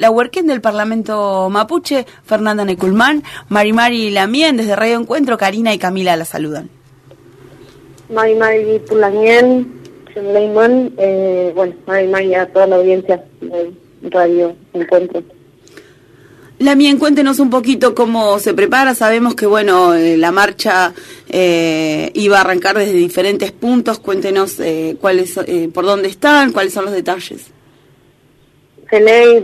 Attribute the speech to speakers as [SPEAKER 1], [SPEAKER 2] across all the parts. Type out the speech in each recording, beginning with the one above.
[SPEAKER 1] la Huerquén del Parlamento Mapuche, Fernanda Neculmán, Mari Lamien, desde Radio Encuentro, Karina y Camila la saludan.
[SPEAKER 2] Mari Pulanien, Leiman, Mari a toda la audiencia de Radio Encuentro.
[SPEAKER 1] Lamien, cuéntenos un poquito cómo se prepara. Sabemos que, la marcha iba a arrancar desde diferentes puntos. Cuéntenos cuáles, por dónde están, cuáles son los detalles.
[SPEAKER 2] Celey,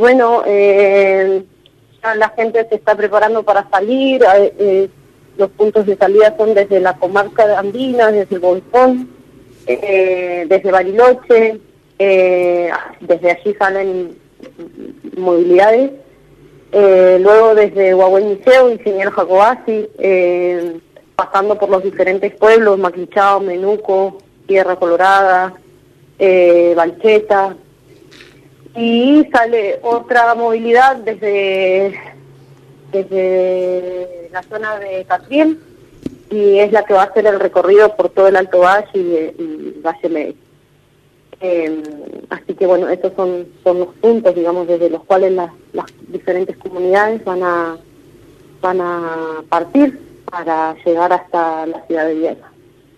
[SPEAKER 2] ya la gente se está preparando para salir. Los puntos de salida son desde la comarca de Andina, desde el Bolsón, desde Bariloche. Desde allí salen movilidades. Luego desde Huahueniceo, Ingeniero Jacobasi, pasando por los diferentes pueblos, Maquichao, Menuco, Tierra Colorada, Valcheta, y sale otra movilidad desde la zona de Catriel, y es la que va a hacer el recorrido por todo el Alto Valle y Valle Medio. Así que estos son los puntos, digamos, desde los cuales las diferentes comunidades van a partir para llegar hasta la ciudad de Viena.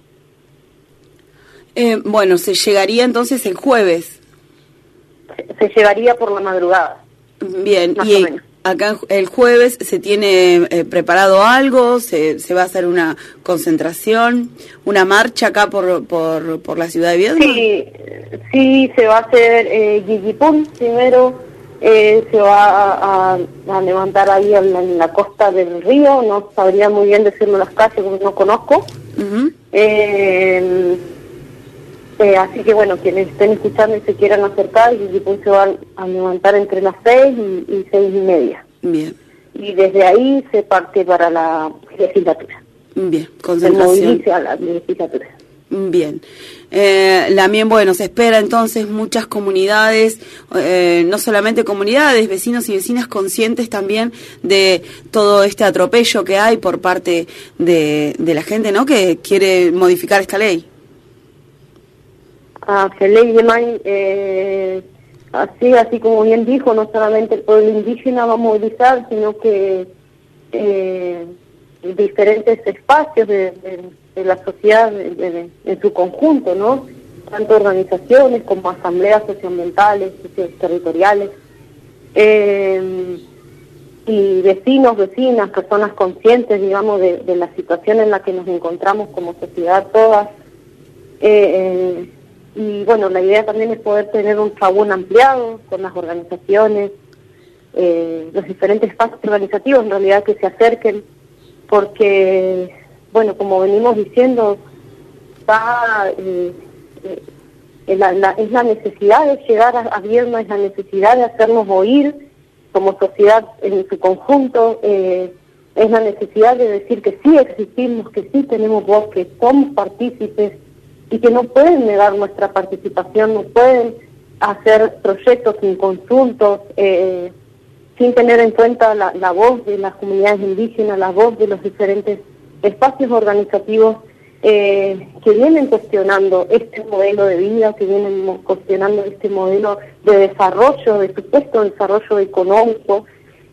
[SPEAKER 1] Se llegaría entonces el jueves.
[SPEAKER 2] Se llegaría por la madrugada.
[SPEAKER 1] Bien, y acá el jueves se tiene preparado algo, se va a hacer una concentración, una marcha acá por la ciudad de Viedma.
[SPEAKER 2] Sí, se va a hacer Guillipún primero, se va a levantar ahí en la costa del río, no sabría muy bien decirlo las calles porque no conozco. Uh-huh. Así que quienes estén escuchando y se quieran acercar, Guillipún se va a levantar entre las 6 y 6:30.
[SPEAKER 1] Bien.
[SPEAKER 2] Y desde ahí se parte para la legislatura.
[SPEAKER 1] Bien, concentración.
[SPEAKER 2] Se moviliza a la legislatura.
[SPEAKER 1] Bien. También, se espera entonces muchas comunidades, no solamente comunidades, vecinos y vecinas conscientes también de todo este atropello que hay por parte de la gente, ¿no?, que quiere modificar esta ley.
[SPEAKER 2] Que ley de May, así como bien dijo, no solamente el pueblo indígena va a movilizar, sino que diferentes espacios de la sociedad en su conjunto, ¿no? Tanto organizaciones como asambleas socioambientales, territoriales, y vecinos, vecinas, personas conscientes, digamos, de la situación en la que nos encontramos como sociedad todas. Y la idea también es poder tener un trabún ampliado con las organizaciones, los diferentes espacios organizativos en realidad que se acerquen, porque, como venimos diciendo, es la necesidad de llegar a Viedma, es la necesidad de hacernos oír como sociedad en su conjunto, es la necesidad de decir que sí existimos, que sí tenemos voz, que somos partícipes, y que no pueden negar nuestra participación, no pueden hacer proyectos inconsultos, sin tener en cuenta la voz de las comunidades indígenas, la voz de los diferentes espacios organizativos que vienen cuestionando este modelo de vida, que vienen cuestionando este modelo de desarrollo, de supuesto desarrollo económico,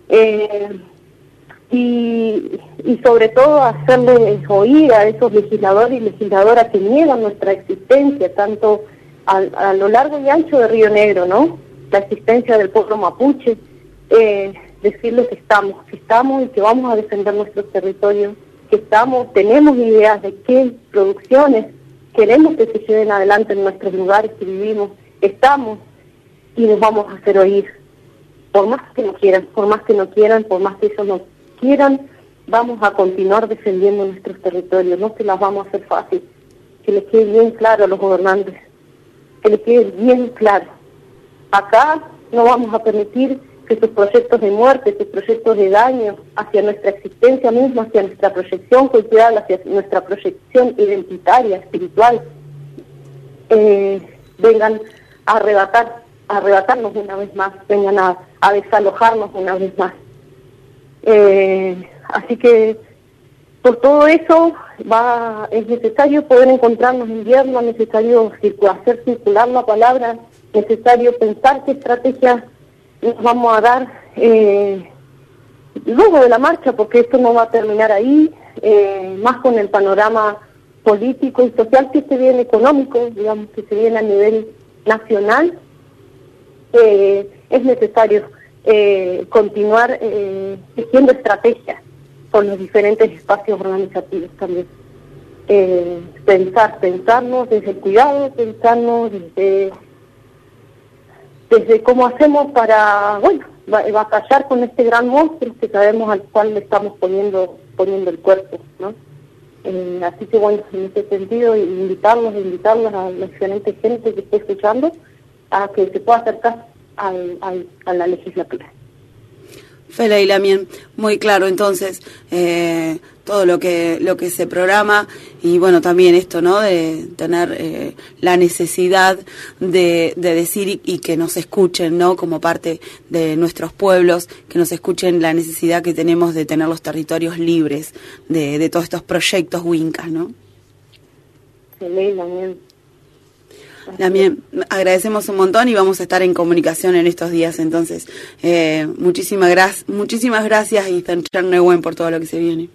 [SPEAKER 2] y sobre todo hacerles oír a esos legisladores y legisladoras que niegan nuestra existencia, tanto a lo largo y ancho de Río Negro, ¿no? La existencia del pueblo mapuche, decirles que estamos y que vamos a defender nuestros territorios, que tenemos ideas de qué producciones queremos que se lleven adelante en nuestros lugares que vivimos, estamos y nos vamos a hacer oír, por más que no quieran, por más que ellos no quieran, vamos a continuar defendiendo nuestros territorios, no se las vamos a hacer fácil, que les quede bien claro a los gobernantes, que les quede bien claro. Acá no vamos a permitir que sus proyectos de muerte, sus proyectos de daño hacia nuestra existencia misma, hacia nuestra proyección cultural, hacia nuestra proyección identitaria, espiritual, vengan a arrebatarnos una vez más, vengan a desalojarnos una vez más. Así que por todo eso es necesario poder encontrarnos en Viedma, necesario hacer circular la palabra, necesario pensar qué estrategias nos vamos a dar luego de la marcha, porque esto no va a terminar ahí, más con el panorama político y social que se viene, económico, digamos, que se viene a nivel nacional. Es necesario continuar tejiendo estrategias con los diferentes espacios organizativos también. Pensarnos desde el cuidado, pensarnos desde cómo hacemos para, bueno, batallar con este gran monstruo que sabemos al cual le estamos poniendo el cuerpo, ¿no? Así que bueno, en ese sentido, invitarlos a la excelente gente que esté escuchando a que se pueda acercar a la legislatura.
[SPEAKER 1] Fela y Lamien, muy claro entonces todo lo que se programa y bueno también esto, ¿no? De tener la necesidad de decir y que nos escuchen, ¿no? Como parte de nuestros pueblos, que nos escuchen la necesidad que tenemos de tener los territorios libres de todos estos proyectos Wincas, ¿no?
[SPEAKER 2] Sí, Lamien.
[SPEAKER 1] También agradecemos un montón y vamos a estar en comunicación en estos días, entonces muchísimas gracias y Tanchar por todo lo que se viene.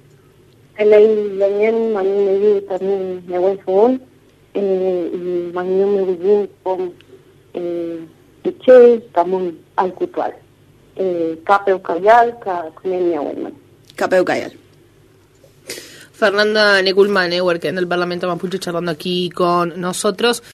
[SPEAKER 2] También también y mañana con Che, Camun Alcutual, Capeu Cayal,
[SPEAKER 1] Capeu Cayal.
[SPEAKER 3] Fernanda Neculman, worker del Parlamento Mapuche, charlando aquí con nosotros.